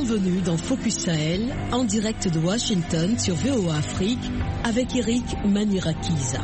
Bienvenue dans Focus Sahel, en direct de Washington sur VOA Afrique, avec Eric Manirakiza.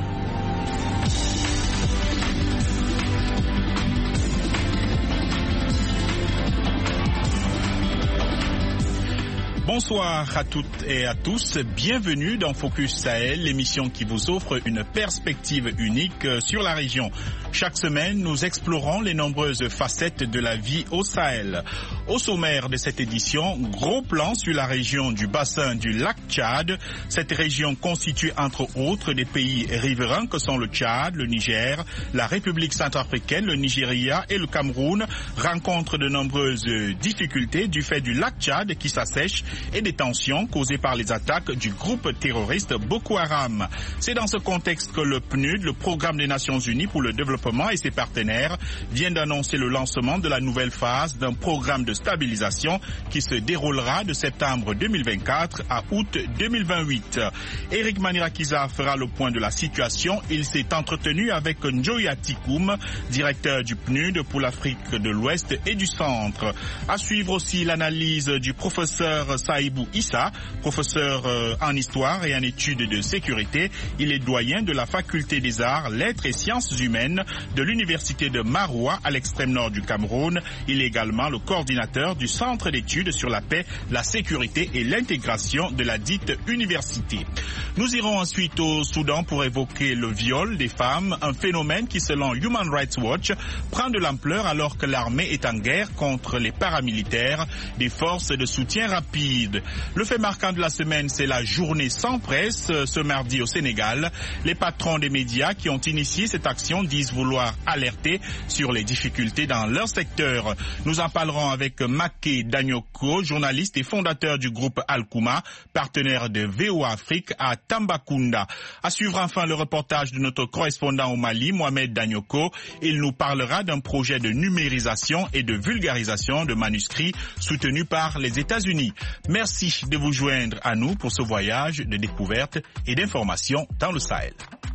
Bonsoir à toutes et à tous, bienvenue dans Focus Sahel, l'émission qui vous offre une perspective unique sur la région. Chaque semaine, nous explorons les nombreuses facettes de la vie au Sahel. Au sommaire de cette édition, gros plan sur la région du bassin du lac Tchad. Cette région constitue entre autres des pays riverains que sont le Tchad, le Niger, la République centrafricaine, le Nigeria et le Cameroun rencontrent de nombreuses difficultés du fait du lac Tchad qui s'assèche et des tensions causées par les attaques du groupe terroriste Boko Haram. C'est dans ce contexte que le PNUD, le Programme des Nations Unies pour le développement et ses partenaires, vient d'annoncer le lancement de la nouvelle phase d'un programme de stabilisation qui se déroulera de septembre 2024 à août 2028. Eric Manirakiza fera le point de la situation. Il s'est entretenu avec Njoya Tikoum, directeur du PNUD pour l'Afrique de l'Ouest et du Centre. À suivre aussi l'analyse du professeur Saïbou Issa, professeur en histoire et en études de sécurité. Il est doyen de la faculté des arts, lettres et sciences humaines de l'université de Maroua à l'extrême nord du Cameroun. Il est également le coordinateur du centre d'études sur la paix, la sécurité et l'intégration de la dite université. Nous irons ensuite au Soudan pour évoquer le viol des femmes, un phénomène qui selon Human Rights Watch prend de l'ampleur alors que l'armée est en guerre contre les paramilitaires des forces de soutien rapide. Le fait marquant de la semaine, c'est la journée sans presse ce mardi au Sénégal. Les patrons des médias qui ont initié cette action disent vouloir alerter sur les difficultés dans leur secteur. Nous en parlerons avec Maké Danyoko, journaliste et fondateur du groupe Al-Kouma, partenaire de VOA Afrique à Tambacounda. À suivre enfin le reportage de notre correspondant au Mali, Mohamed Danyoko. Il nous parlera d'un projet de numérisation et de vulgarisation de manuscrits soutenu par les États-Unis. Merci de vous joindre à nous pour ce voyage de découverte et d'information dans le Sahel.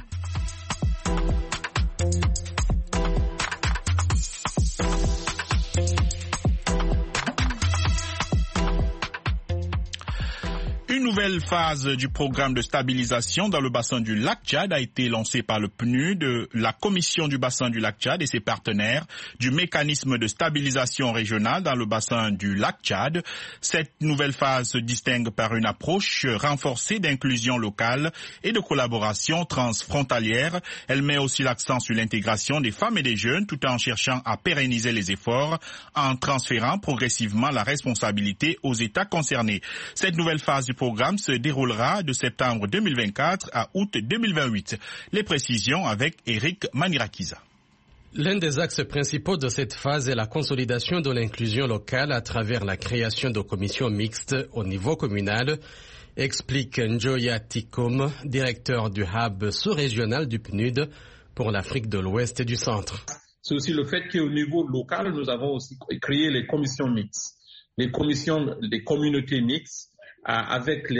Une nouvelle phase du programme de stabilisation dans le bassin du lac Tchad a été lancée par le PNUD, la Commission du bassin du lac Tchad et ses partenaires du mécanisme de stabilisation régionale dans le bassin du lac Tchad. Cette nouvelle phase se distingue par une approche renforcée d'inclusion locale et de collaboration transfrontalière. Elle met aussi l'accent sur l'intégration des femmes et des jeunes tout en cherchant à pérenniser les efforts en transférant progressivement la responsabilité aux États concernés. Cette nouvelle phase du programme se déroulera de septembre 2024 à août 2028. Les précisions avec Eric Manirakiza. L'un des axes principaux de cette phase est la consolidation de l'inclusion locale à travers la création de commissions mixtes au niveau communal, explique Njoya Tikoum, directeur du hub sous-régional du PNUD pour l'Afrique de l'Ouest et du Centre. C'est aussi le fait qu'au niveau local, nous avons aussi créé les commissions mixtes, les communautés mixtes, avec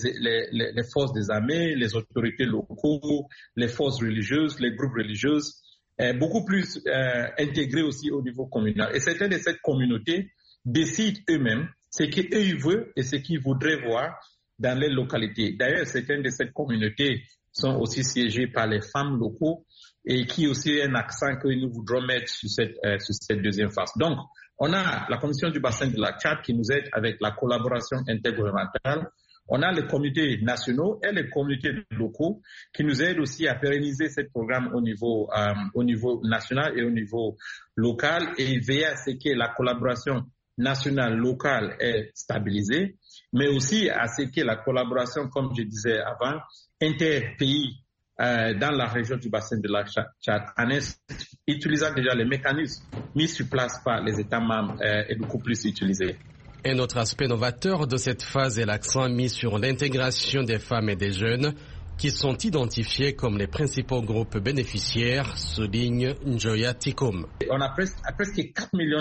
les forces des armées, les autorités locaux, les forces religieuses, les groupes religieux, beaucoup plus intégrés aussi au niveau communal. Et certaines de cette communauté décident eux-mêmes ce qu'ils veulent et ce qu'ils voudraient voir dans les localités. D'ailleurs, certaines de cette communauté sont aussi siégées par les femmes locaux et qui aussi est un accent que nous voudrons mettre sur cette deuxième phase. Donc, on a la Commission du bassin de la Tchad qui nous aide avec la collaboration intergouvernementale. On a les comités nationaux et les comités locaux qui nous aident aussi à pérenniser ce programme au niveau national et au niveau local et veiller à ce que la collaboration nationale, locale est stabilisée, mais aussi à ce que la collaboration, comme je disais avant, interpays dans la région du bassin de la Tchad, en utilisant déjà les mécanismes mis sur place par les États membres est beaucoup plus utilisé. Un autre aspect novateur de cette phase est l'accent mis sur l'intégration des femmes et des jeunes qui sont identifiés comme les principaux groupes bénéficiaires, souligne Njoya Tikoum. On a presque 4 millions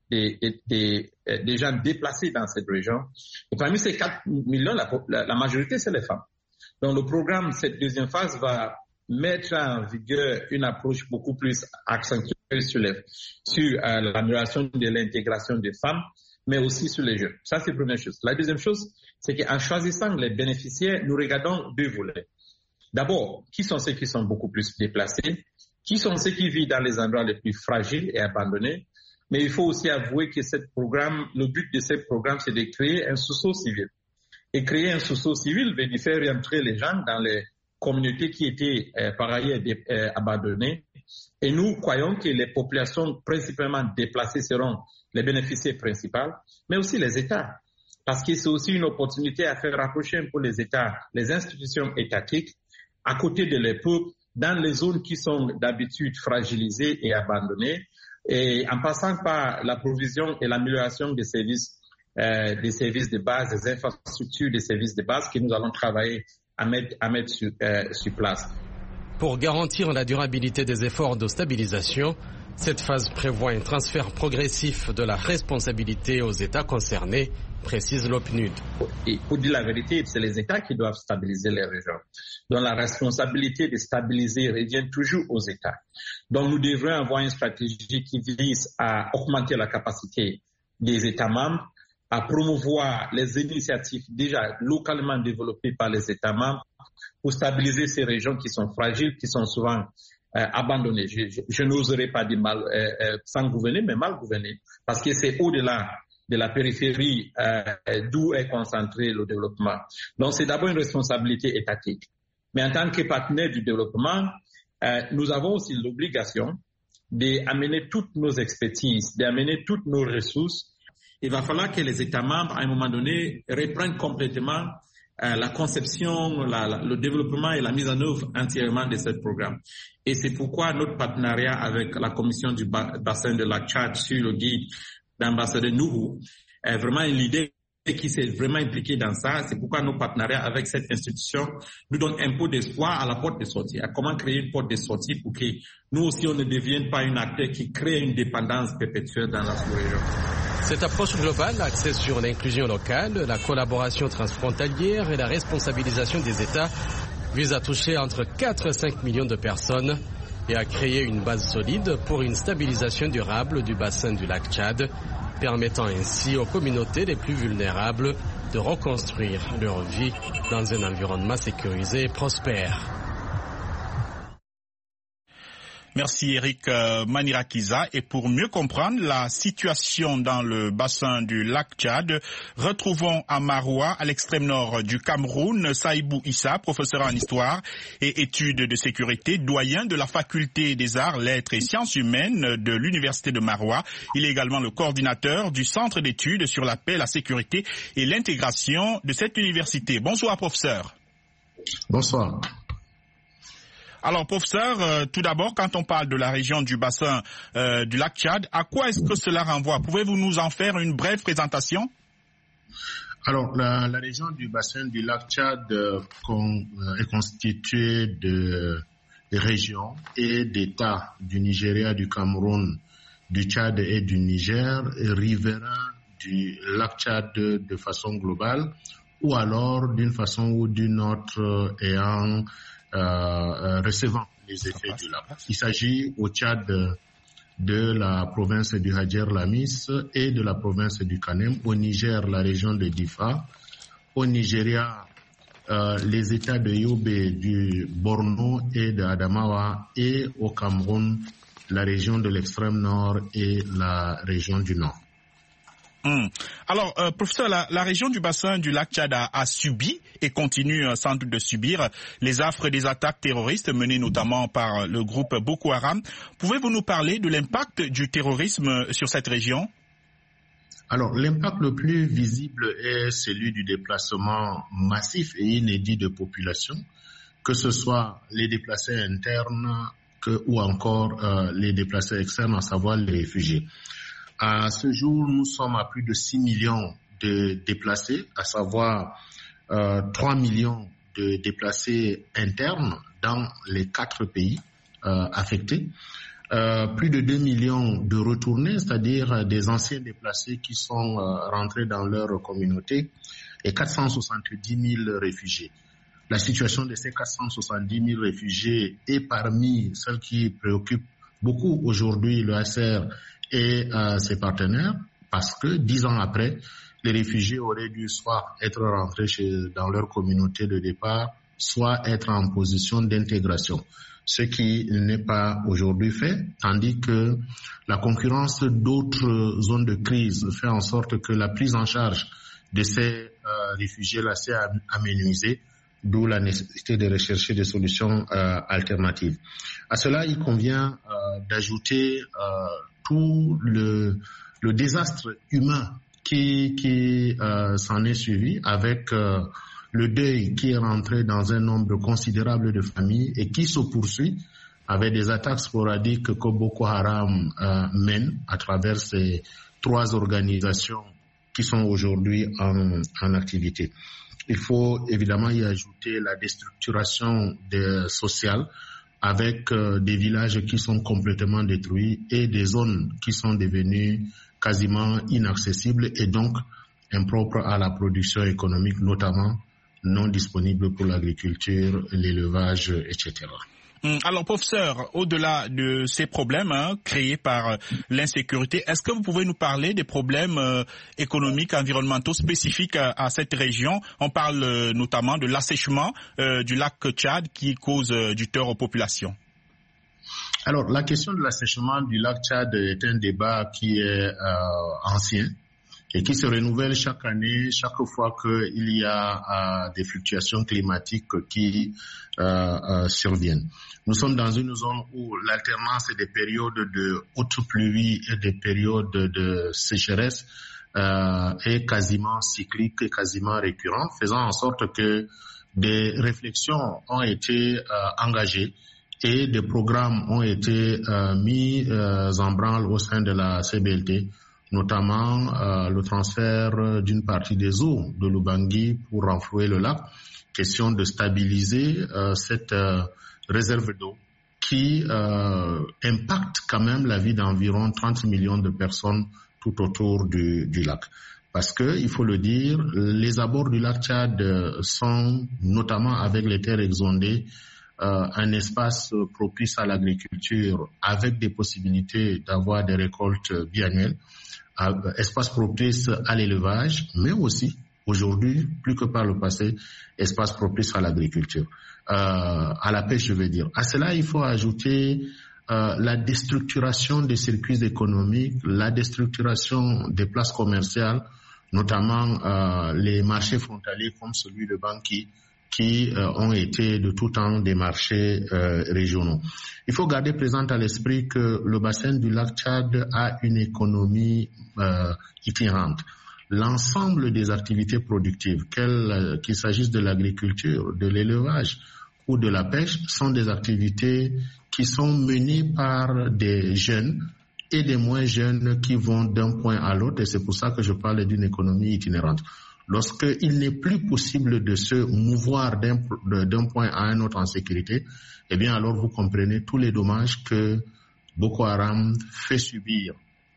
de gens déplacés dans cette région. Et parmi ces 4 millions, la majorité, c'est les femmes. Donc le programme, cette deuxième phase, va mettre en vigueur une approche beaucoup plus accentuée sur l'amélioration de l'intégration des femmes mais aussi sur les jeunes. Ça, c'est la première chose. La deuxième chose, c'est qu'en choisissant les bénéficiaires, nous regardons deux volets. D'abord, qui sont ceux qui sont beaucoup plus déplacés? Qui sont ceux qui vivent dans les endroits les plus fragiles et abandonnés? Mais il faut aussi avouer que le but de ce programme, c'est de créer un sursaut civil. Et créer un sursaut civil veut dire faire rentrer les gens dans les communautés qui étaient par ailleurs abandonnées. Et nous croyons que les populations principalement déplacées seront les bénéficiaires principaux, mais aussi les États. Parce que c'est aussi une opportunité à faire rapprocher un peu les États, les institutions étatiques, à côté de les peuples, dans les zones qui sont d'habitude fragilisées et abandonnées, et en passant par la provision et l'amélioration des services de base, des infrastructures des services de base que nous allons travailler à mettre sur place. Pour garantir la durabilité des efforts de stabilisation, cette phase prévoit un transfert progressif de la responsabilité aux États concernés, précise l'OPNUD. Et pour dire la vérité, c'est les États qui doivent stabiliser les régions. Donc la responsabilité de stabiliser revient toujours aux États. Donc nous devrions avoir une stratégie qui vise à augmenter la capacité des États membres, à promouvoir les initiatives déjà localement développées par les États membres pour stabiliser ces régions qui sont fragiles, qui sont souvent abandonnées. Je n'oserais pas dire sans gouverner, mais mal gouvernées, parce que c'est au-delà de la périphérie d'où est concentré le développement. Donc c'est d'abord une responsabilité étatique. Mais en tant que partenaire du développement, nous avons aussi l'obligation d'amener toutes nos expertises, d'amener toutes nos ressources. Il va falloir que les États membres, à un moment donné, reprennent complètement la conception, le développement et la mise en œuvre entièrement de ce programme. Et c'est pourquoi notre partenariat avec la Commission du bassin de lac Tchad sur le guide d'ambassadeur Nuhu est vraiment un leader qui s'est vraiment impliqué dans ça. C'est pourquoi nos partenariats avec cette institution nous donnent un peu d'espoir à la porte de sortie, à comment créer une porte de sortie pour que nous aussi on ne devienne pas un acteur qui crée une dépendance perpétuelle dans la sous-région. Cette approche globale, axée sur l'inclusion locale, la collaboration transfrontalière et la responsabilisation des États, vise à toucher entre 4 et 5 millions de personnes et à créer une base solide pour une stabilisation durable du bassin du lac Tchad, permettant ainsi aux communautés les plus vulnérables de reconstruire leur vie dans un environnement sécurisé et prospère. Merci Eric Manirakiza. Et pour mieux comprendre la situation dans le bassin du lac Tchad, retrouvons à Maroua, à l'extrême nord du Cameroun, Saïbou Issa, professeur en histoire et études de sécurité, doyen de la faculté des arts, lettres et sciences humaines de l'université de Maroua. Il est également le coordinateur du centre d'études sur la paix, la sécurité et l'intégration de cette université. Bonsoir professeur. Bonsoir. Alors, professeur, tout d'abord, quand on parle de la région du bassin du lac Tchad, à quoi est-ce que cela renvoie? Pouvez-vous nous en faire une brève présentation? Alors, la région du bassin du lac Tchad est constituée de régions et d'États du Nigeria, du Cameroun, du Tchad et du Niger, riverains du lac Tchad de façon globale, ou alors d'une façon ou d'une autre ayant recevant les effets du lac. Il s'agit au Tchad de la province du Hadjer Lamis et de la province du Kanem, au Niger la région de Difa, au Nigeria les États de Yobe, du Borno et de Adamawa, et au Cameroun la région de l'extrême nord et la région du nord. Alors, professeur, la région du bassin du lac Tchad a subi et continue sans doute de subir les affres des attaques terroristes menées notamment par le groupe Boko Haram. Pouvez-vous nous parler de l'impact du terrorisme sur cette région? Alors, l'impact le plus visible est celui du déplacement massif et inédit de population, que ce soit les déplacés internes ou encore les déplacés externes, à savoir les réfugiés. À ce jour, nous sommes à plus de 6 millions de déplacés, à savoir 3 millions de déplacés internes dans les 4 pays affectés, plus de 2 millions de retournés, c'est-à-dire des anciens déplacés qui sont rentrés dans leur communauté, et 470 000 réfugiés. La situation de ces 470 000 réfugiés est parmi celles qui préoccupent beaucoup aujourd'hui le HCR et ses partenaires, parce que 10 ans après, les réfugiés auraient dû soit être rentrés dans leur communauté de départ, soit être en position d'intégration, ce qui n'est pas aujourd'hui fait, tandis que la concurrence d'autres zones de crise fait en sorte que la prise en charge de ces réfugiés-là s'est amenuisée, d'où la nécessité de rechercher des solutions alternatives. À cela, il convient d'ajouter tout le désastre humain qui s'en est suivi, avec le deuil qui est rentré dans un nombre considérable de familles et qui se poursuit avec des attaques sporadiques que Boko Haram mène à travers ces 3 organisations qui sont aujourd'hui en activité. Il faut évidemment y ajouter la déstructuration sociale avec des villages qui sont complètement détruits et des zones qui sont devenues quasiment inaccessibles et donc impropres à la production économique, notamment non disponibles pour l'agriculture, l'élevage, etc. Alors, professeur, au-delà de ces problèmes créés par l'insécurité, est-ce que vous pouvez nous parler des problèmes économiques, environnementaux spécifiques à cette région? On parle notamment de l'assèchement du lac Tchad qui cause du tort aux populations. Alors, la question de l'assèchement du lac Tchad est un débat qui est ancien et qui se renouvelle chaque année, chaque fois qu'il y a des fluctuations climatiques qui surviennent. Nous sommes dans une zone où l'alternance des périodes de haute pluie et des périodes de sécheresse est quasiment cyclique et quasiment récurrente, faisant en sorte que des réflexions ont été engagées et des programmes ont été mis en branle au sein de la CBLT, notamment le transfert d'une partie des eaux de l'Ubangi pour renflouer le lac, question de stabiliser cette réserve d'eau qui impacte quand même la vie d'environ 30 millions de personnes tout autour du lac. Parce que, il faut le dire, les abords du lac Tchad sont, notamment avec les terres exondées, un espace propice à l'agriculture avec des possibilités d'avoir des récoltes biannuelles, espace propice à l'élevage, mais aussi, aujourd'hui, plus que par le passé, espace propice à l'agriculture, à la pêche, je veux dire. À cela, il faut ajouter la déstructuration des circuits économiques, la déstructuration des places commerciales, notamment les marchés frontaliers comme celui de Bangui, qui ont été de tout temps des marchés régionaux. Il faut garder présent à l'esprit que le bassin du lac Tchad a une économie itinérante. L'ensemble des activités productives, qu'il s'agisse de l'agriculture, de l'élevage ou de la pêche, sont des activités qui sont menées par des jeunes et des moins jeunes qui vont d'un point à l'autre, et c'est pour ça que je parle d'une économie itinérante. Lorsqu'il n'est plus possible de se mouvoir d'un point à un autre en sécurité, eh bien alors vous comprenez tous les dommages que Boko Haram fait subir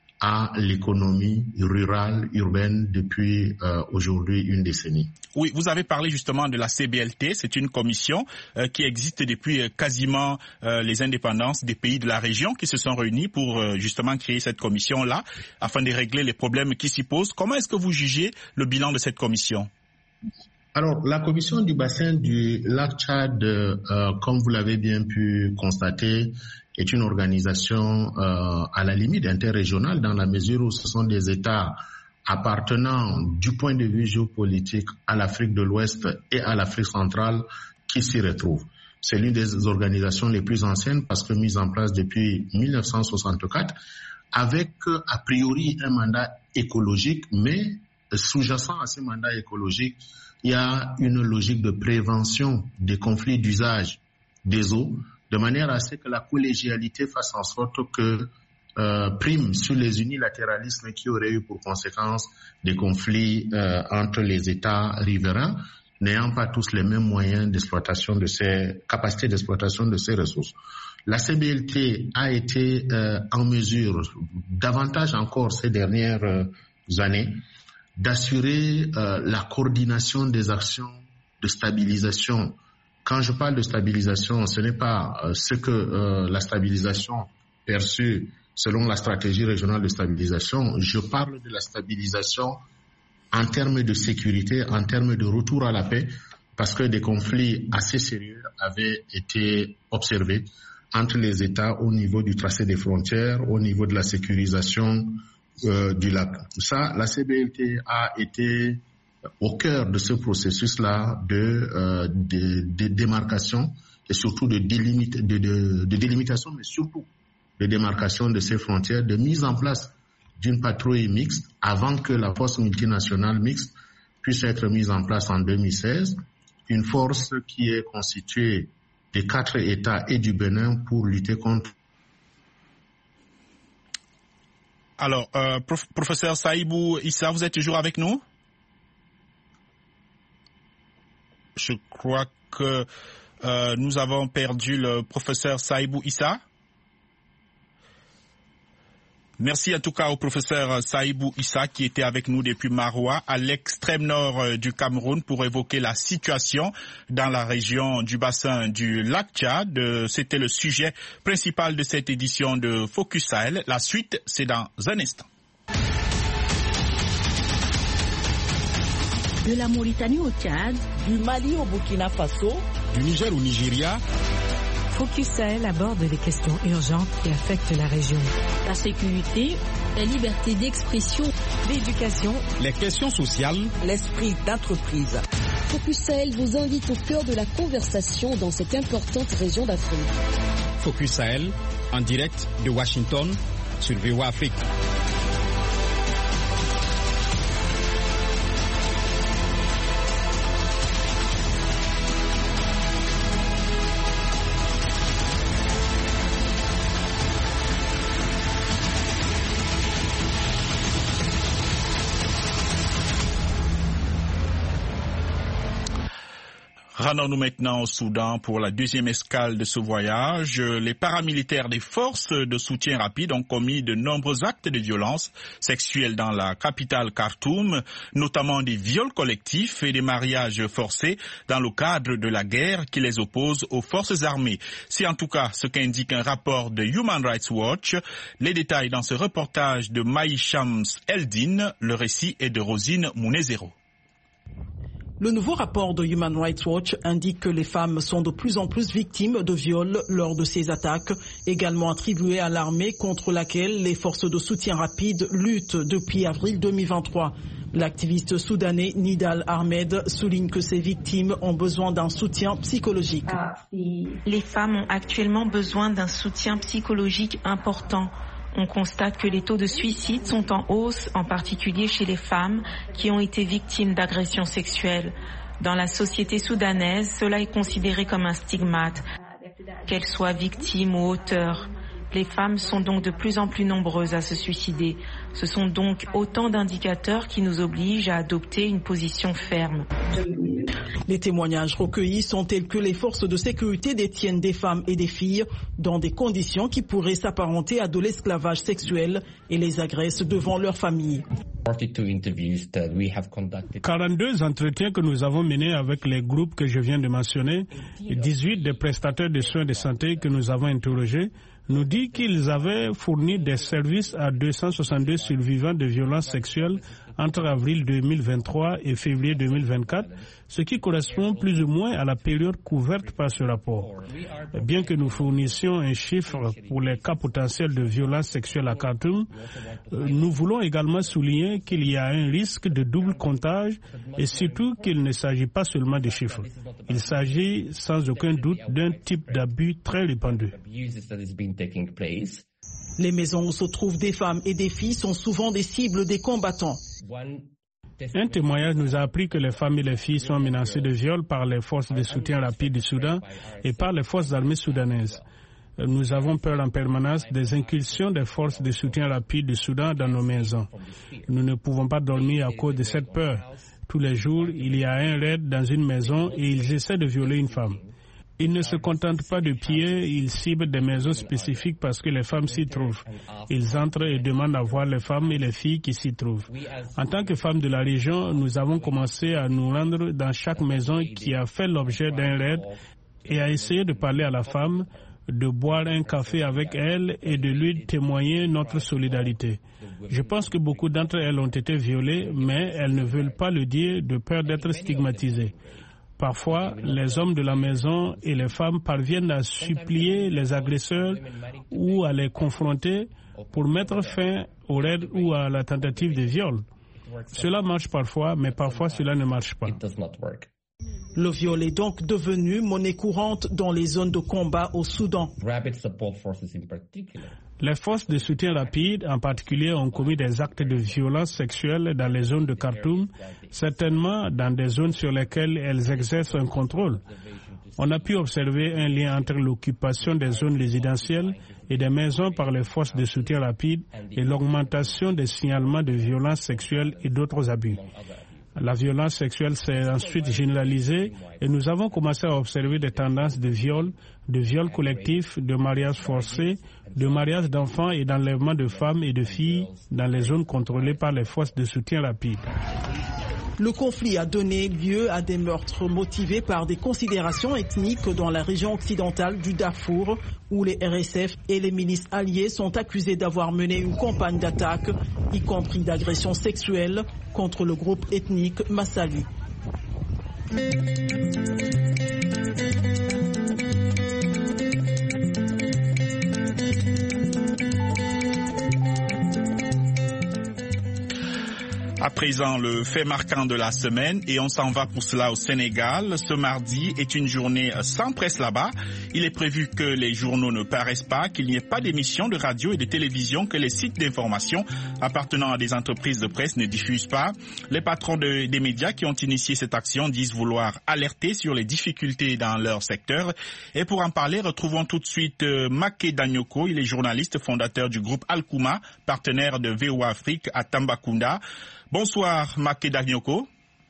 à l'économie rurale, urbaine depuis aujourd'hui une décennie. Oui, vous avez parlé justement de la CBLT, c'est une commission qui existe depuis quasiment les indépendances des pays de la région qui se sont réunis pour justement créer cette commission-là afin de régler les problèmes qui s'y posent. Comment est-ce que vous jugez le bilan de cette commission? Alors, la commission du bassin du lac Tchad, comme vous l'avez bien pu constater, est une organisation à la limite interrégionale dans la mesure où ce sont des États appartenant du point de vue géopolitique à l'Afrique de l'Ouest et à l'Afrique centrale qui s'y retrouvent. C'est l'une des organisations les plus anciennes parce que mise en place depuis 1964 avec a priori un mandat écologique, mais sous-jacent à ce mandat écologique, il y a une logique de prévention des conflits d'usage des eaux, de manière à ce que la collégialité fasse en sorte que prime sur les unilatéralismes qui auraient eu pour conséquence des conflits entre les États riverains, n'ayant pas tous les mêmes moyens d'exploitation de ces capacités d'exploitation de ces ressources. La CBLT a été en mesure, davantage encore ces dernières années, d'assurer la coordination des actions de stabilisation. Quand je parle de stabilisation, ce n'est pas ce que la stabilisation perçue selon la stratégie régionale de stabilisation. Je parle de la stabilisation en termes de sécurité, en termes de retour à la paix, parce que des conflits assez sérieux avaient été observés entre les États au niveau du tracé des frontières, au niveau de la sécurisation du lac. Ça, la CBLT a été au cœur de ce processus-là de démarcation et surtout de délimitation, mais surtout de démarcation de ces frontières, de mise en place d'une patrouille mixte avant que la force multinationale mixte puisse être mise en place en 2016, une force qui est constituée des 4 États et du Bénin pour lutter contre. Alors, professeur Saïbou Issa, vous êtes toujours avec nous? Je crois que nous avons perdu le professeur Saïbou Issa. Merci en tout cas au professeur Saïbou Issa qui était avec nous depuis Maroua, à l'extrême nord du Cameroun, pour évoquer la situation dans la région du bassin du lac Tchad. C'était le sujet principal de cette édition de Focus Sahel. La suite, c'est dans un instant. De la Mauritanie au Tchad, du Mali au Burkina Faso, du Niger au Nigeria. Focus Sahel aborde les questions urgentes qui affectent la région. La sécurité, la liberté d'expression, l'éducation, les questions sociales, l'esprit d'entreprise. Focus Sahel vous invite au cœur de la conversation dans cette importante région d'Afrique. Focus Sahel, en direct de Washington, sur VOA Afrique. Rendons-nous maintenant au Soudan pour la deuxième escale de ce voyage. Les paramilitaires des forces de soutien rapide ont commis de nombreux actes de violence sexuelle dans la capitale Khartoum, notamment des viols collectifs et des mariages forcés dans le cadre de la guerre qui les oppose aux forces armées. C'est en tout cas ce qu'indique un rapport de Human Rights Watch. Les détails dans ce reportage de Maï Shams Eldin. Le récit est de Rosine Mounezero. Le nouveau rapport de Human Rights Watch indique que les femmes sont de plus en plus victimes de viols lors de ces attaques, également attribuées à l'armée contre laquelle les forces de soutien rapide luttent depuis avril 2023. L'activiste soudanais Nidal Ahmed souligne que ces victimes ont besoin d'un soutien psychologique. Les femmes ont actuellement besoin d'un soutien psychologique important. On constate que les taux de suicide sont en hausse, en particulier chez les femmes qui ont été victimes d'agressions sexuelles. Dans la société soudanaise, cela est considéré comme un stigmate, qu'elles soient victimes ou auteurs. Les femmes sont donc de plus en plus nombreuses à se suicider. Ce sont donc autant d'indicateurs qui nous obligent à adopter une position ferme. Les témoignages recueillis sont tels que les forces de sécurité détiennent des femmes et des filles dans des conditions qui pourraient s'apparenter à de l'esclavage sexuel et les agressent devant leur famille. 42 entretiens que nous avons menés avec les groupes que je viens de mentionner, 18 des prestataires de soins de santé que nous avons interrogés, nous dit qu'ils avaient fourni des services à 262 survivants de violences sexuelles entre avril 2023 et février 2024, ce qui correspond plus ou moins à la période couverte par ce rapport. Bien que nous fournissions un chiffre pour les cas potentiels de violences sexuelles à Khartoum, nous voulons également souligner qu'il y a un risque de double comptage et surtout qu'il ne s'agit pas seulement de chiffres. Il s'agit sans aucun doute d'un type d'abus très répandu. Les maisons où se trouvent des femmes et des filles sont souvent des cibles des combattants. Un témoignage nous a appris que les femmes et les filles sont menacées de viol par les forces de soutien rapide du Soudan et par les forces armées soudanaises. Nous avons peur en permanence des incursions des forces de soutien rapide du Soudan dans nos maisons. Nous ne pouvons pas dormir à cause de cette peur. Tous les jours, il y a un raid dans une maison et ils essaient de violer une femme. Ils ne se contentent pas de piller, ils ciblent des maisons spécifiques parce que les femmes s'y trouvent. Ils entrent et demandent à voir les femmes et les filles qui s'y trouvent. En tant que femmes de la région, nous avons commencé à nous rendre dans chaque maison qui a fait l'objet d'un raid et à essayer de parler à la femme. de boire un café avec elle et de lui témoigner notre solidarité. Je pense que beaucoup d'entre elles ont été violées, mais elles ne veulent pas le dire de peur d'être stigmatisées. Parfois, les hommes de la maison et les femmes parviennent à supplier les agresseurs ou à les confronter pour mettre fin au raid ou à la tentative de viol. Cela marche parfois, mais parfois cela ne marche pas. Le viol est donc devenu monnaie courante dans les zones de combat au Soudan. Les forces de soutien rapide, en particulier, ont commis des actes de violence sexuelle dans les zones de Khartoum, certainement dans des zones sur lesquelles elles exercent un contrôle. On a pu observer un lien entre l'occupation des zones résidentielles et des maisons par les forces de soutien rapide et l'augmentation des signalements de violences sexuelles et d'autres abus. La violence sexuelle s'est ensuite généralisée et nous avons commencé à observer des tendances de viol collectifs, de mariages forcés, de mariages d'enfants et d'enlèvement de femmes et de filles dans les zones contrôlées par les forces de soutien rapide. Le conflit a donné lieu à des meurtres motivés par des considérations ethniques dans la région occidentale du Darfour, où les RSF et les milices alliées sont accusés d'avoir mené une campagne d'attaque, y compris d'agressions sexuelles, contre le groupe ethnique Massali. À présent, le fait marquant de la semaine, et on s'en va pour cela au Sénégal. Ce mardi est une journée sans presse là-bas. Il est prévu que les journaux ne paraissent pas, qu'il n'y ait pas d'émissions de radio et de télévision, que les sites d'information appartenant à des entreprises de presse ne diffusent pas. Les patrons des médias qui ont initié cette action disent vouloir alerter sur les difficultés dans leur secteur. Et pour en parler, retrouvons tout de suite Maké Danyoko. Il est journaliste fondateur du groupe Alkouma, partenaire de VOA Afrique à Tambacounda. Bonsoir, Maké Danyoko.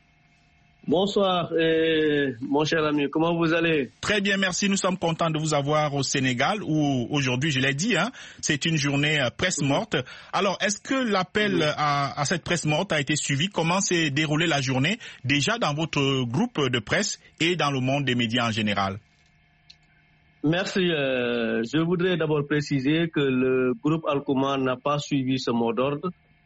Bonsoir, mon cher ami. Comment vous allez? Très bien, merci. Nous sommes contents de vous avoir au Sénégal où aujourd'hui, je l'ai dit, c'est une journée presse morte. Alors, est-ce que l'appel à cette presse morte a été suivi? Comment s'est déroulée la journée déjà dans votre groupe de presse et dans le monde des médias en général? Merci. Je voudrais d'abord préciser que le groupe Alkouma n'a pas suivi ce mot d'ordre.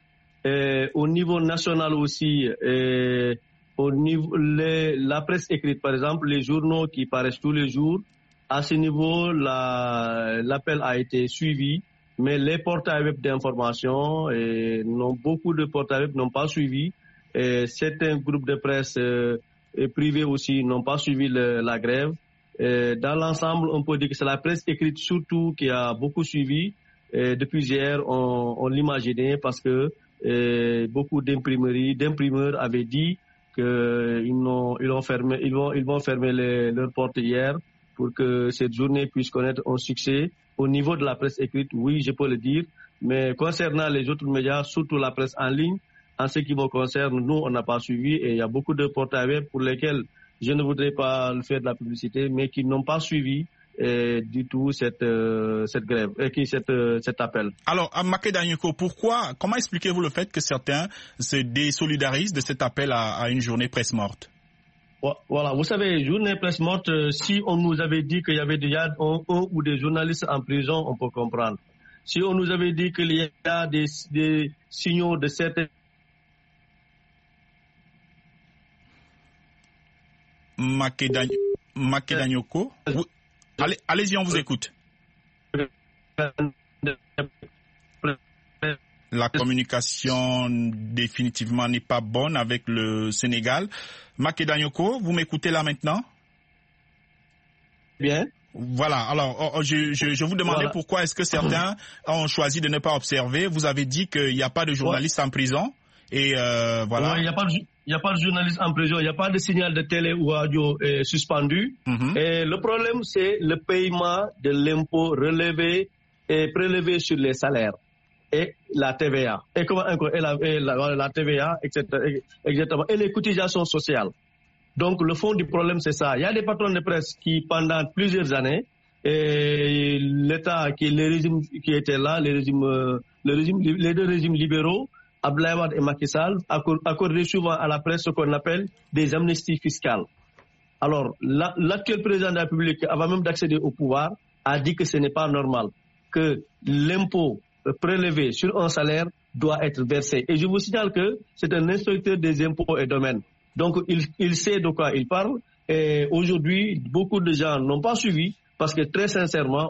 Au niveau national aussi, au niveau la presse écrite, par exemple, les journaux qui paraissent tous les jours, à ce niveau, l'appel a été suivi, mais les portails web d'information, beaucoup de portails web n'ont pas suivi. Certains groupes de presse privés aussi n'ont pas suivi la grève. Dans l'ensemble, on peut dire que c'est la presse écrite surtout qui a beaucoup suivi. Depuis hier, on l'imaginait parce que beaucoup d'imprimeurs avaient dit qu'ils vont fermer leurs portes hier pour que cette journée puisse connaître un succès. Au niveau de la presse écrite, oui, je peux le dire, mais concernant les autres médias, surtout la presse en ligne, en ce qui me concerne, nous, on n'a pas suivi et il y a beaucoup de portails web pour lesquels je ne voudrais pas faire de la publicité, mais qui n'ont pas suivi du tout cette grève, cet appel. Alors, Maké Danyoko, comment expliquez-vous le fait que certains se désolidarisent de cet appel à une journée presse morte? Voilà, vous savez, journée presse morte, si on nous avait dit qu'il y avait déjà un ou des journalistes en prison, on peut comprendre. Si on nous avait dit qu'il y a des signaux de certains... Maké Danyoko, allez-y, on vous écoute. La communication définitivement n'est pas bonne avec le Sénégal. Maké Danyoko, vous m'écoutez là maintenant? Bien. Voilà, alors je vous demandais pourquoi est-ce que certains ont choisi de ne pas observer. Vous avez dit qu'il n'y a pas de journalistes en prison. Et voilà. Il n'y a pas de journaliste en prison, il n'y a pas de signal de télé ou radio suspendu. Et le problème, c'est le paiement de l'impôt relevé et prélevé sur les salaires et la TVA. Et comment encore la TVA, etc. Exactement. Et les cotisations sociales. Donc le fond du problème, c'est ça. Il y a des patrons de presse qui, pendant plusieurs années, et l'État, les régimes qui étaient là, les deux régimes libéraux, Abdoulaye Wade et Macky Sall, accordaient souvent à la presse ce qu'on appelle des amnisties fiscales. Alors, l'actuel président de la République, avant même d'accéder au pouvoir, a dit que ce n'est pas normal, que l'impôt prélevé sur un salaire doit être versé. Et je vous signale que c'est un inspecteur des impôts et domaines. Donc, il sait de quoi il parle. Et aujourd'hui, beaucoup de gens n'ont pas suivi parce que très sincèrement,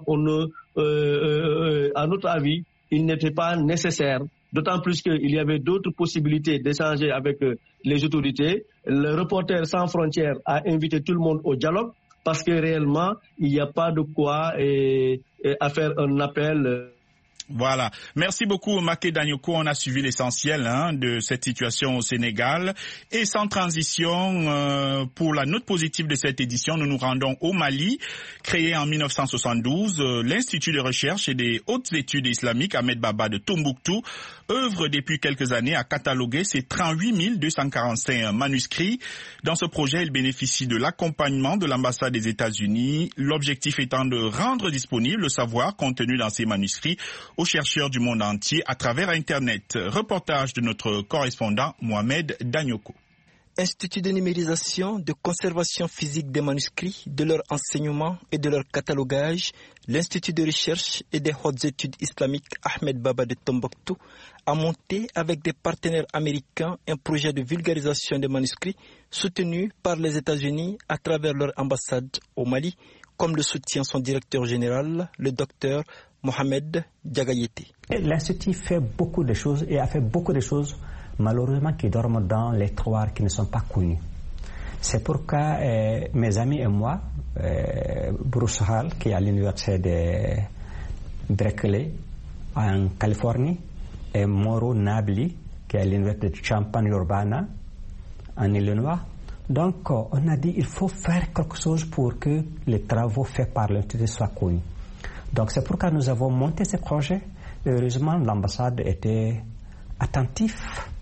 à notre avis, il n'était pas nécessaire. D'autant plus qu'il y avait d'autres possibilités d'échanger avec les autorités. Le Reporters sans frontières a invité tout le monde au dialogue parce que réellement, il n'y a pas de quoi à faire un appel. Voilà. Merci beaucoup, Maké Danyoko. On a suivi l'essentiel de cette situation au Sénégal. Et sans transition, pour la note positive de cette édition, nous nous rendons au Mali. Créé en 1972, l'Institut de recherche et des hautes études islamiques Ahmed Baba de Tombouctou œuvre depuis quelques années à cataloguer ses 38 245 manuscrits. Dans ce projet, il bénéficie de l'accompagnement de l'ambassade des États-Unis, l'objectif étant de rendre disponible le savoir contenu dans ces manuscrits aux chercheurs du monde entier à travers Internet. Reportage de notre correspondant Mohamed Danyoko. Institut de numérisation, de conservation physique des manuscrits, de leur enseignement et de leur catalogage, l'Institut de recherche et des hautes études islamiques Ahmed Baba de Tombouctou a monté avec des partenaires américains un projet de vulgarisation des manuscrits soutenu par les États-Unis à travers leur ambassade au Mali, comme le soutient son directeur général, le docteur Mohamed Diagayete. L'Institut fait beaucoup de choses et a fait beaucoup de choses malheureusement qui dorment dans les tiroirs qui ne sont pas connus. C'est pourquoi mes amis et moi, Bruce Hall qui est à l'université de Berkeley en Californie et Mauro Nabli qui est à l'université de Champaign-Urbana en Illinois, donc on a dit il faut faire quelque chose pour que les travaux faits par l'Institut soient connus. Donc c'est pourquoi nous avons monté ce projet. Heureusement, l'ambassade était attentive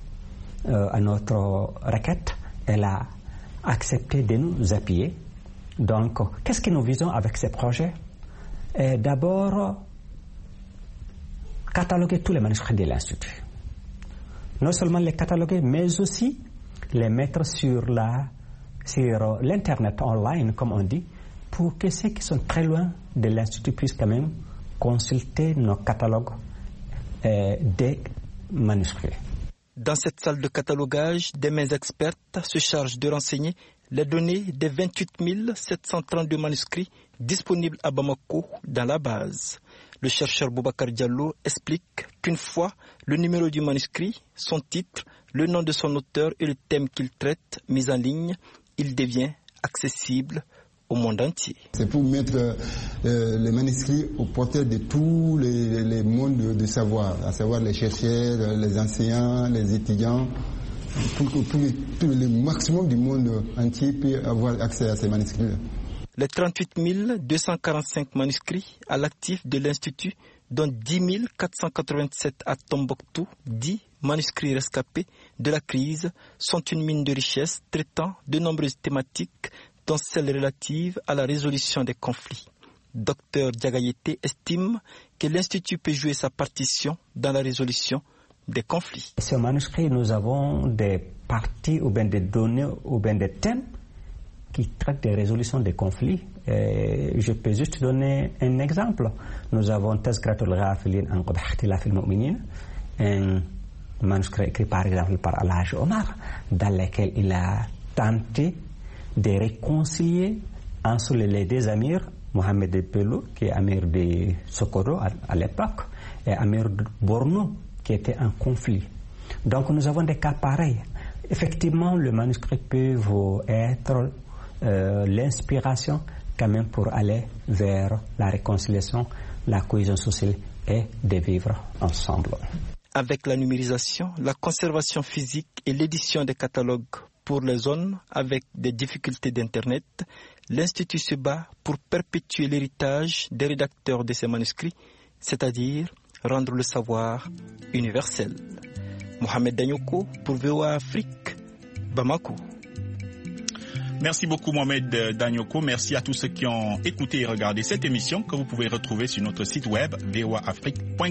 à notre requête. Elle a accepté de nous appuyer. Donc, qu'est-ce que nous visons avec ce projet? D'abord, cataloguer tous les manuscrits de l'Institut. Non seulement les cataloguer, mais aussi les mettre sur l'Internet online, comme on dit, pour que ceux qui sont très loin de l'Institut puissent quand même consulter nos catalogues des manuscrits. Dans cette salle de catalogage, des mains expertes se chargent de renseigner les données des 28 732 manuscrits disponibles à Bamako dans la base. Le chercheur Boubacar Diallo explique qu'une fois le numéro du manuscrit, son titre, le nom de son auteur et le thème qu'il traite mis en ligne, il devient accessible au monde entier. C'est pour mettre les manuscrits au portée de tous les mondes de savoir, à savoir les chercheurs, les enseignants, les étudiants, pour que le maximum du monde entier puisse avoir accès à ces manuscrits. Les 38 245 manuscrits à l'actif de l'Institut, dont 10 487 à Tombouctou, 10 manuscrits rescapés de la crise, sont une mine de richesse traitant de nombreuses thématiques, dont celle relative à la résolution des conflits. Dr Diagayete estime que l'Institut peut jouer sa partition dans la résolution des conflits. Sur manuscrit, nous avons des parties ou bien des données ou bien des thèmes qui traitent des résolutions des conflits. Je peux juste donner un exemple. Nous avons Tazkiratul Ghafilin an Qadh Ikhtilaf al-Mu'minin, un manuscrit écrit par exemple par Al-Hajj Omar, dans lequel il a tenté de réconcilier entre les deux amirs, Mohamed Bello, qui est amir de Socorro à l'époque, et amir de Borno, qui était en conflit. Donc nous avons des cas pareils. Effectivement, le manuscrit peut vous être l'inspiration quand même pour aller vers la réconciliation, la cohésion sociale et de vivre ensemble. Avec la numérisation, la conservation physique et l'édition des catalogues pour les zones avec des difficultés d'Internet, l'Institut se bat pour perpétuer l'héritage des rédacteurs de ces manuscrits, c'est-à-dire rendre le savoir universel. Mohamed Danyoko pour VOA Afrique, Bamako. Merci beaucoup Mohamed Danyoko. Merci à tous ceux qui ont écouté et regardé cette émission que vous pouvez retrouver sur notre site web voaafrique.com.